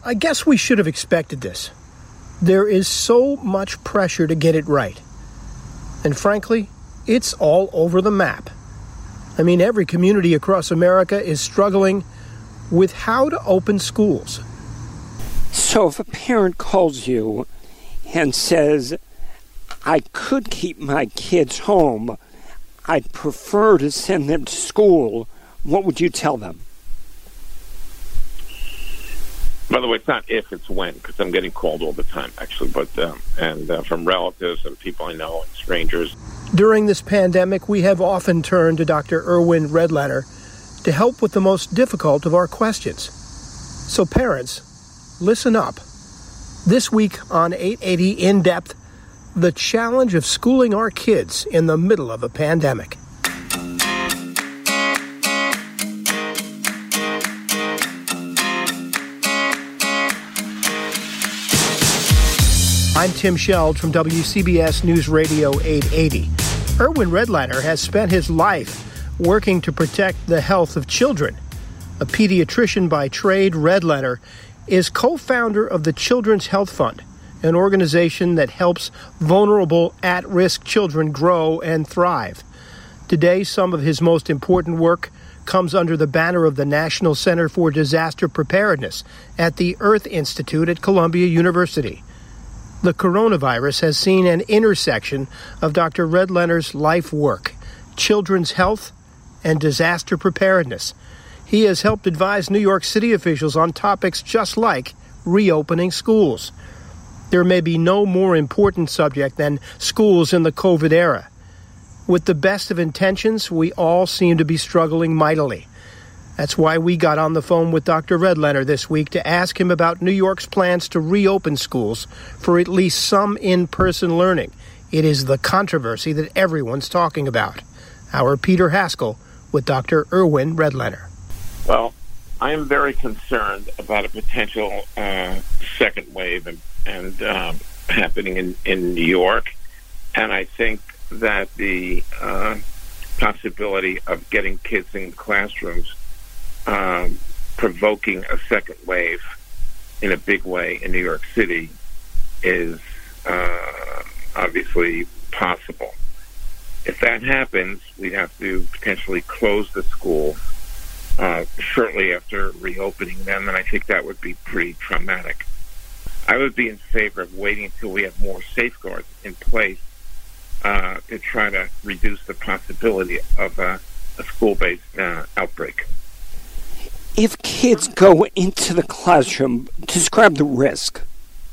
I guess we should have expected this. There is so much pressure to get it right. And frankly, it's all over the map. I mean, every community across America is struggling with how to open schools. So if a parent calls you and says, I could keep my kids home, I'd prefer to send them to school, what would you tell them? By the way, it's not if, it's when, because I'm getting called all the time, actually, but from relatives and people I know and strangers. During this pandemic, we have often turned to Dr. Erwin Redlener to help with the most difficult of our questions. So parents, listen up. This week on 880 In Depth, the challenge of schooling our kids in the middle of a pandemic. I'm Tim Sheld from WCBS News Radio 880. Erwin Redlener has spent his life working to protect the health of children. A pediatrician by trade, Redlener is co-founder of the Children's Health Fund, an organization that helps vulnerable, at-risk children grow and thrive. Today, some of his most important work comes under the banner of the National Center for Disaster Preparedness at the Earth Institute at Columbia University. The coronavirus has seen an intersection of Dr. Redlener's life work, children's health, and disaster preparedness. He has helped advise New York City officials on topics just like reopening schools. There may be no more important subject than schools in the COVID era. With the best of intentions, we all seem to be struggling mightily. That's why we got on the phone with Dr. Redlener this week to ask him about New York's plans to reopen schools for at least some in-person learning. It is the controversy that everyone's talking about. Our Peter Haskell with Dr. Erwin Redlener. Well, I am very concerned about a potential second wave and happening in New York. And I think that the possibility of getting kids in classrooms provoking a second wave in a big way in New York City is obviously possible. If that happens, we'd have to potentially close the schools shortly after reopening them, and I think that would be pretty traumatic. I would be in favor of waiting until we have more safeguards in place to try to reduce the possibility of a school-based outbreak. If kids go into the classroom, describe the risk.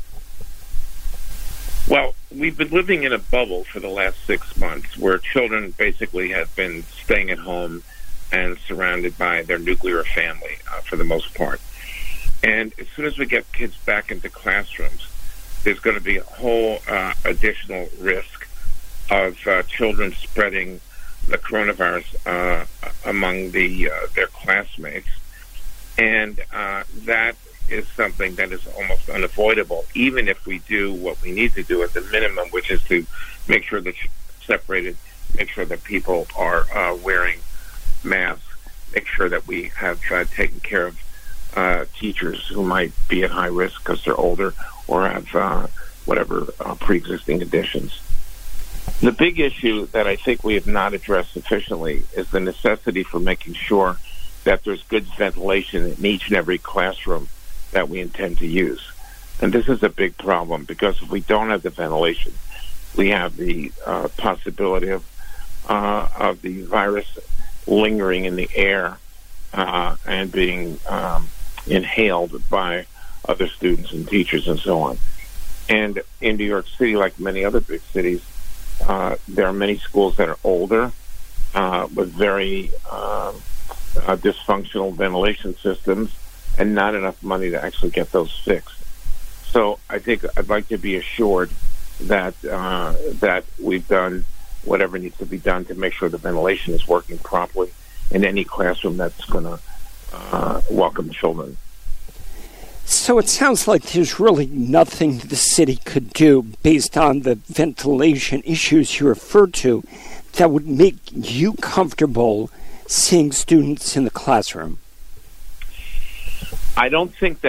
Well, we've been living in a bubble for the last 6 months where children basically have been staying at home and surrounded by their nuclear family for the most part. And as soon as we get kids back into classrooms, there's going to be a whole additional risk of children spreading the coronavirus among their classmates. And that is something that is almost unavoidable, even if we do what we need to do at the minimum, which is to make sure that separated, make sure that people are wearing masks, make sure that we have taken care of teachers who might be at high risk because they're older or have whatever pre-existing conditions. The big issue that I think we have not addressed sufficiently is the necessity for making sure that there's good ventilation in each and every classroom that we intend to use. And this is a big problem because if we don't have the ventilation, we have the possibility of the virus lingering in the air and being inhaled by other students and teachers and so on. And in New York City, like many other big cities, there are many schools that are older with very dysfunctional ventilation systems and not enough money to actually get those fixed. So I think I'd like to be assured that that we've done whatever needs to be done to make sure the ventilation is working properly in any classroom that's going to welcome children. So it sounds like there's really nothing the city could do based on the ventilation issues you referred to that would make you comfortable seeing students in the classroom. I don't think that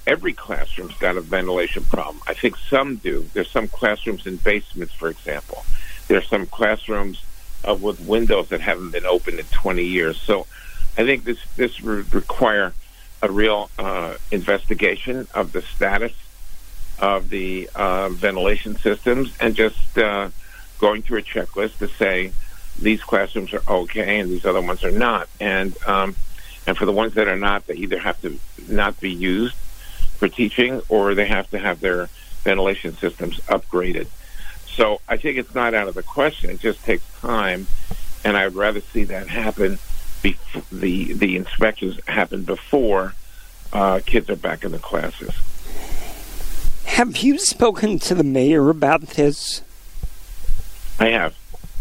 every classroom's got a ventilation problem. I think some do. There's some classrooms in basements, for example. There's some classrooms with windows that haven't been opened in 20 years. So I think this would require a real investigation of the status of the ventilation systems, and just going through a checklist to say these classrooms are okay and these other ones are not. And for the ones that are not, they either have to not be used for teaching, or they have to have their ventilation systems upgraded. So I think it's not out of the question. It just takes time, and I would rather see that happen. The inspections happen before kids are back in the classes. Have you spoken to the mayor about this? I have.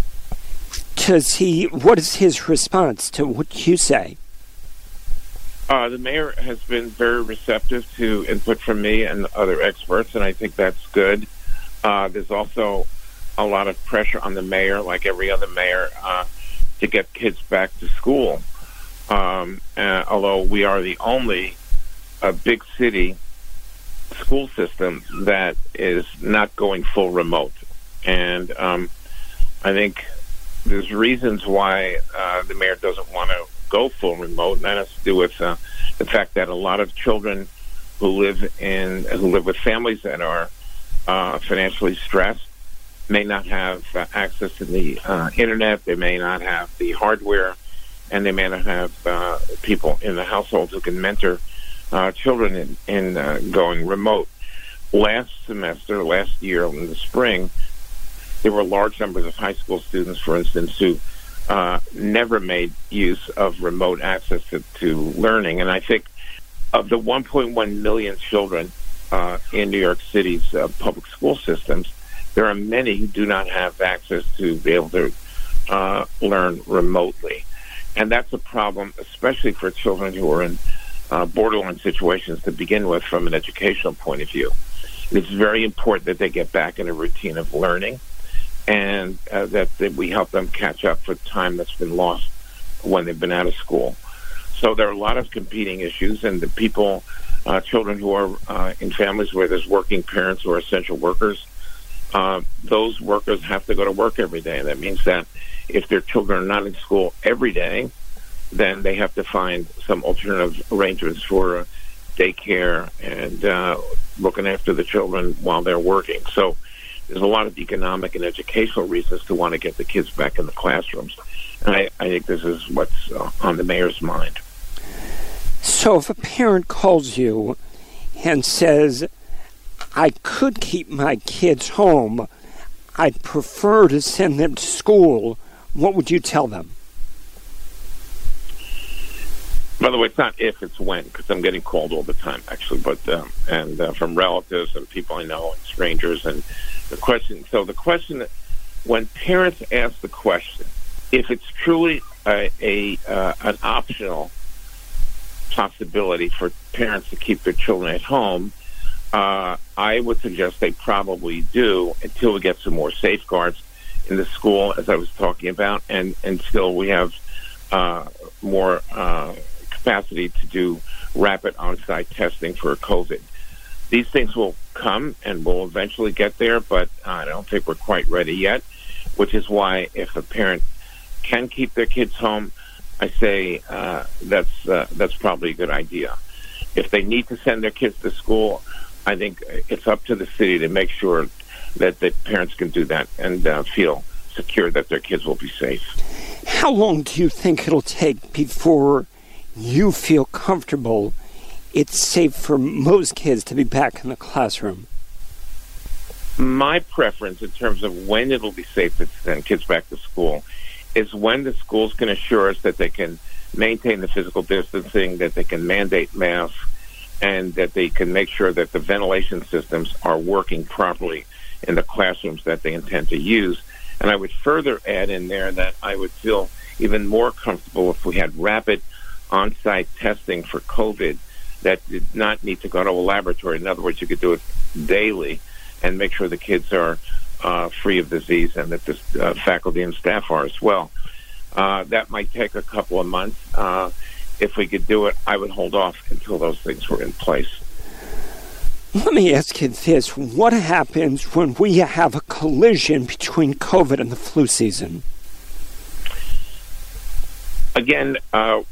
What is his response to what you say? The mayor has been very receptive to input from me and other experts, and I think that's good. There's also a lot of pressure on the mayor, like every other mayor, to get kids back to school. Although we are the only big city school system that is not going full remote. And I think there's reasons why the mayor doesn't want to go full remote, and that has to do with the fact that a lot of children who live with families that are financially stressed may not have access to the internet, they may not have the hardware, and they may not have people in the household who can mentor children in going remote. Last year in the spring, there were large numbers of high school students, for instance, who never made use of remote access to learning. And I think of the 1.1 million children in New York City's public school systems, there are many who do not have access to be able to learn remotely. And that's a problem, especially for children who are in borderline situations to begin with from an educational point of view. It's very important that they get back in a routine of learning, and that we help them catch up for time that's been lost when they've been out of school. So there are a lot of competing issues, and the children who are in families where there's working parents who are essential workers, those workers have to go to work every day. That means that if their children are not in school every day, then they have to find some alternative arrangements for daycare and looking after the children while they're working. So there's a lot of economic and educational reasons to want to get the kids back in the classrooms. And I think this is what's on the mayor's mind. So if a parent calls you and says, I could keep my kids home, I'd prefer to send them to school, what would you tell them? By the way, it's not if, it's when, because I'm getting called all the time, actually, but from relatives and people I know and strangers. And the question, when parents ask the question, if it's truly an optional possibility for parents to keep their children at home, I would suggest they probably do until we get some more safeguards in the school, as I was talking about, and still we have more capacity to do rapid on-site testing for COVID. These things will come and we'll eventually get there, but I don't think we're quite ready yet, which is why if a parent can keep their kids home, I say that's probably a good idea. If they need to send their kids to school, I think it's up to the city to make sure that the parents can do that and feel secure that their kids will be safe. How long do you think it'll take before you feel comfortable it's safe for most kids to be back in the classroom? My preference in terms of when it'll be safe to send kids back to school is when the schools can assure us that they can maintain the physical distancing, that they can mandate masks, and that they can make sure that the ventilation systems are working properly in the classrooms that they intend to use. And I would further add in there that I would feel even more comfortable if we had rapid on-site testing for COVID that did not need to go to a laboratory. In other words, you could do it daily and make sure the kids are free of disease and that the faculty and staff are as well. That might take a couple of months. If we could do it, I would hold off until those things were in place. Let me ask you this. What happens when we have a collision between COVID and the flu season? Again, I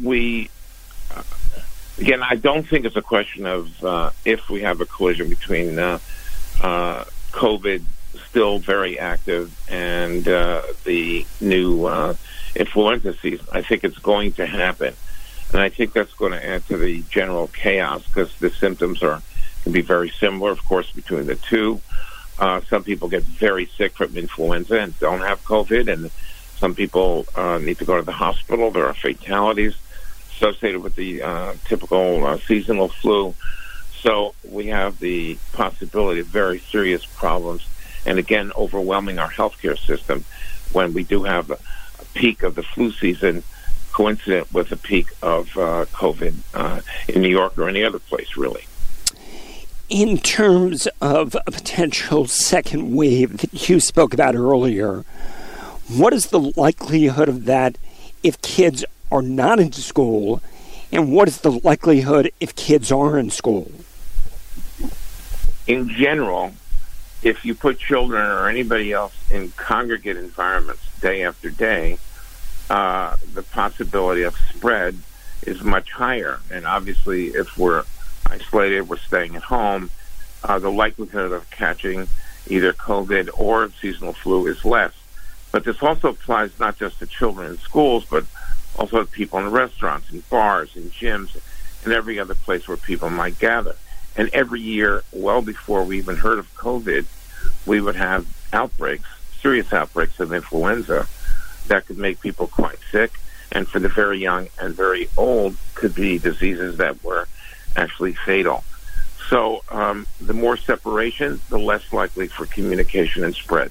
don't think it's a question of if we have a collision between COVID, still very active, and the new influenza season. I think it's going to happen. And I think that's going to add to the general chaos because the symptoms can be very similar, of course, between the two. Some people get very sick from influenza and don't have COVID, and some people need to go to the hospital. There are fatalities associated with the typical seasonal flu. So we have the possibility of very serious problems, and again, overwhelming our healthcare system when we do have a peak of the flu season coincident with a peak of COVID in New York or any other place, really. In terms of a potential second wave that you spoke about earlier, what is the likelihood of that if kids are not in school, and what is the likelihood if kids are in school? In general, if you put children or anybody else in congregate environments day after day, the possibility of spread is much higher. And obviously, if we're isolated, we're staying at home, the likelihood of catching either COVID or seasonal flu is less. But this also applies not just to children in schools, but also to people in restaurants, in bars, in gyms, and every other place where people might gather. And every year, well before we even heard of COVID, we would have outbreaks, serious outbreaks of influenza that could make people quite sick, and for the very young and very old, could be diseases that were actually fatal. So the more separation, the less likely for communication and spread.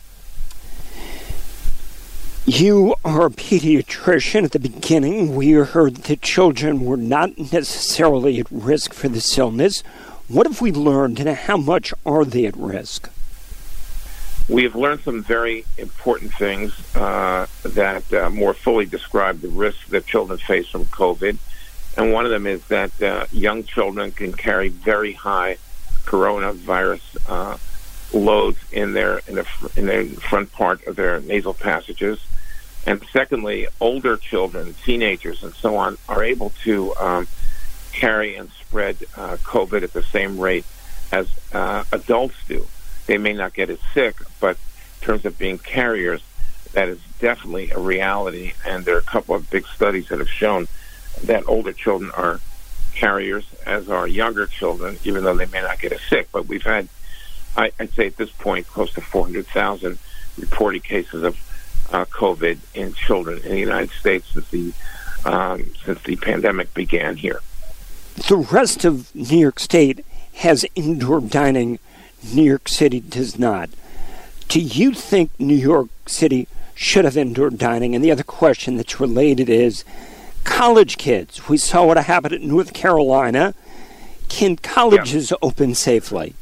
You are a pediatrician. At the beginning, we heard that children were not necessarily at risk for this illness. What have we learned, and how much are they at risk? We have learned some very important things that more fully describe the risks that children face from COVID. And one of them is that young children can carry very high coronavirus loads in the front part of their nasal passages. And secondly, older children, teenagers and so on, are able to carry and spread COVID at the same rate as adults do. They may not get as sick, but in terms of being carriers, that is definitely a reality. And there are a couple of big studies that have shown that older children are carriers, as are younger children, even though they may not get as sick. But we've had, I'd say at this point, close to 400,000 reported cases of COVID in children in the United States since the pandemic began here. The rest of New York State has indoor dining. New York City does not. Do you think New York City should have indoor dining? And the other question that's related is college kids. We saw what happened at North Carolina. Can colleges open safely?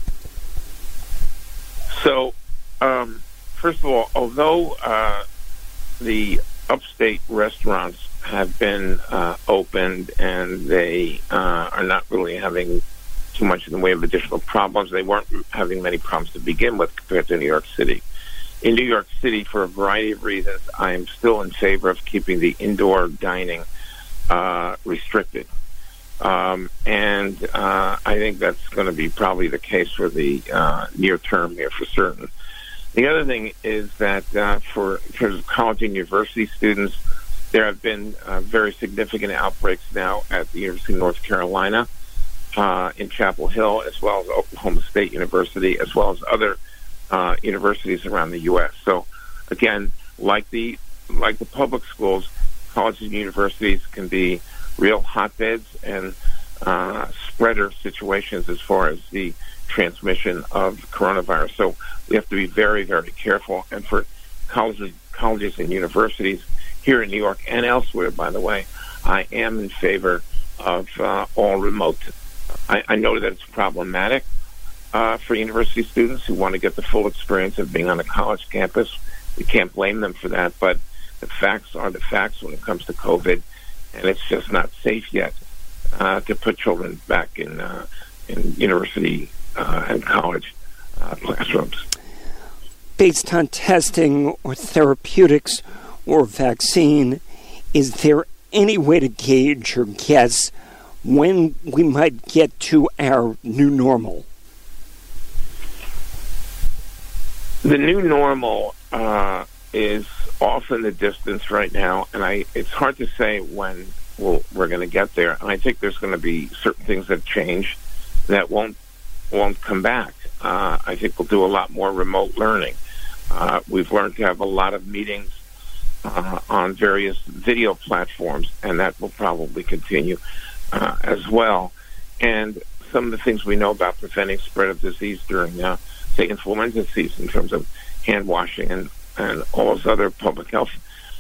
So, first of all, although the upstate restaurants have been opened and they are not really having too much in the way of additional problems, they weren't having many problems to begin with compared to New York City. In New York City, for a variety of reasons, I am still in favor of keeping the indoor dining restricted. And I think that's going to be probably the case for the near term here for certain. The other thing is that for college and university students, there have been very significant outbreaks now at the University of North Carolina, in Chapel Hill, as well as Oklahoma State University, as well as other universities around the U.S. So, again, like the public schools, colleges and universities can be real hotbeds and spreader situations as far as the transmission of coronavirus. So we have to be very, very careful. And for colleges and universities here in New York and elsewhere, by the way, I am in favor of all remote. I know that it's problematic for university students who want to get the full experience of being on a college campus. We can't blame them for that, but the facts are the facts when it comes to COVID, and it's just not safe yet to put children back in university and college classrooms. Based on testing or therapeutics or vaccine, is there any way to gauge or guess when we might get to our new normal? The new normal is off in the distance right now, and it's hard to say when we're going to get there. And I think there's going to be certain things that change that won't come back. I think we'll do a lot more remote learning. We've learned to have a lot of meetings on various video platforms, and that will probably continue as well. And some of the things we know about preventing spread of disease during, say, influenza season in terms of hand washing and all those other public health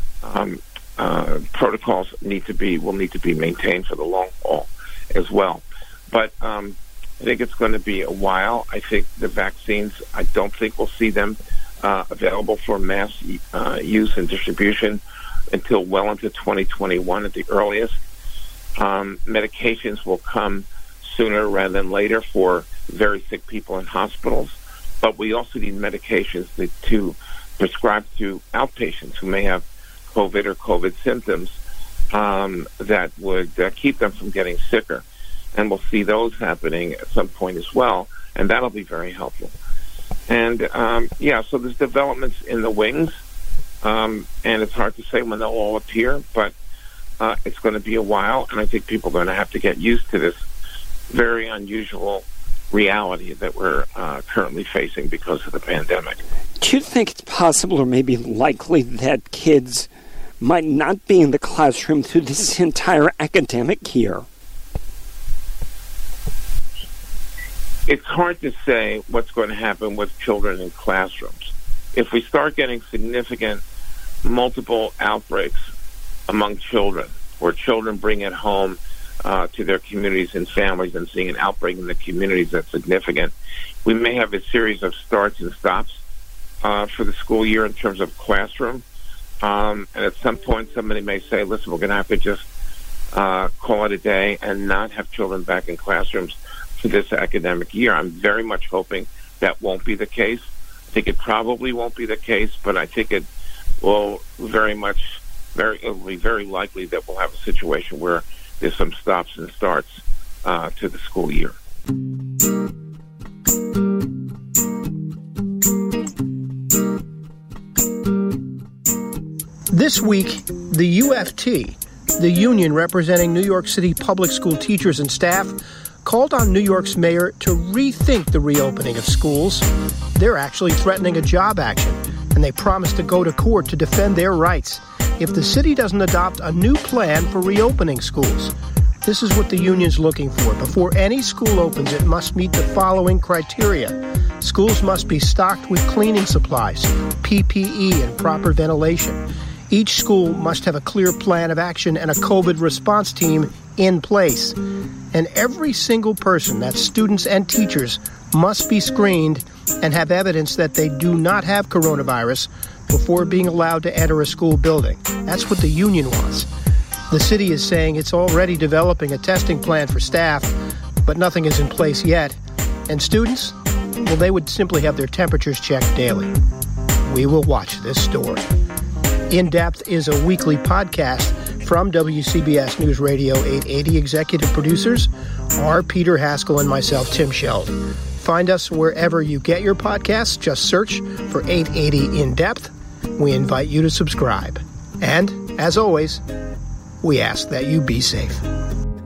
protocols will need to be maintained for the long haul as well. But I think it's going to be a while. I think the vaccines, I don't think we'll see them available for mass use and distribution until well into 2021 at the earliest. Medications will come sooner rather than later for very sick people in hospitals, but we also need medications to prescribe to outpatients who may have COVID or COVID symptoms that would keep them from getting sicker. And we'll see those happening at some point as well, and that'll be very helpful. And, so there's developments in the wings, and it's hard to say when they'll all appear, but it's going to be a while, and I think people are going to have to get used to this very unusual reality that we're currently facing because of the pandemic. Do you think it's possible or maybe likely that kids might not be in the classroom through this entire academic year? It's hard to say what's going to happen with children in classrooms. If we start getting significant multiple outbreaks among children, where children bring it home to their communities and families and seeing an outbreak in the communities that's significant, we may have a series of starts and stops for the school year in terms of classroom. And at some point, somebody may say, listen, we're going to have to just call it a day and not have children back in classrooms for this academic year. I'm very much hoping that won't be the case. I think it probably won't be the case, but I think it will it'll be very likely that we'll have a situation where there's some stops and starts to the school year. This week, the UFT, the union representing New York City public school teachers and staff, called on New York's mayor to rethink the reopening of schools. They're actually threatening a job action, and they promised to go to court to defend their rights if the city doesn't adopt a new plan for reopening schools. This is what the union's looking for. Before any school opens, it must meet the following criteria. Schools must be stocked with cleaning supplies, PPE, and proper ventilation. Each school must have a clear plan of action and a COVID response team in place. And every single person, that's students and teachers, must be screened and have evidence that they do not have coronavirus before being allowed to enter a school building. That's what the union wants. The city is saying it's already developing a testing plan for staff, but nothing is in place yet. And students, well, they would simply have their temperatures checked daily. We will watch this story. In Depth is a weekly podcast from WCBS News Radio 880. Executive producers are Peter Haskell and myself, Tim Sheld. Find us wherever you get your podcasts. Just search for 880 In Depth. We invite you to subscribe. And, as always, we ask that you be safe.